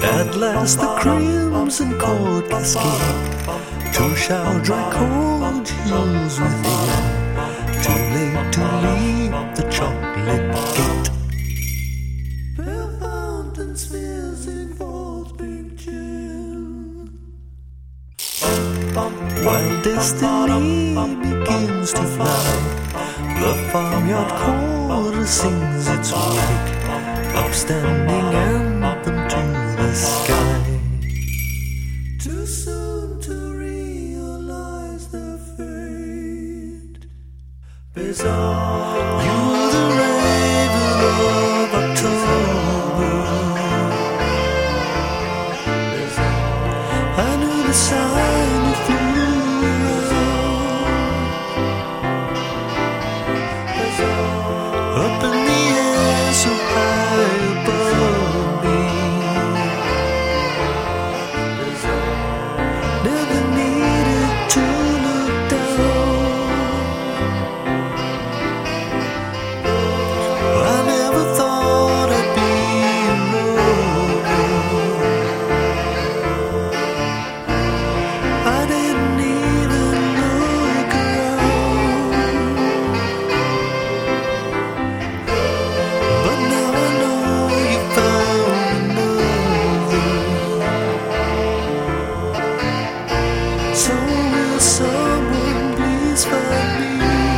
At last the crimson cord cascade to shower dry cold hues within. Too late to leap the chocolate gate. Fair fountain smears in falls big chill, while destiny begins to fly. The farmyard chorus sings its wake, upstanding anthem to the sky. Too soon to realize their fate. Bizarre, you were the raven of October. Bizarre, I knew the sign you flew. Up in the air so high above me, never needed to look down. I never thought I'd be alone. I didn't even look around. But now I know you found another. So will someone please find me?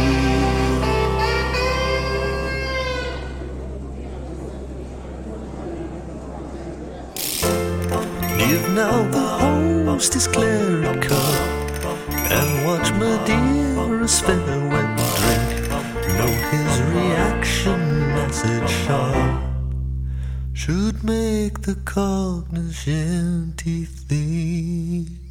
Give now the host his claret cup, and watch Madeira's farewell drink. Note his reaction, acid sharp, should make the cognoscenti think.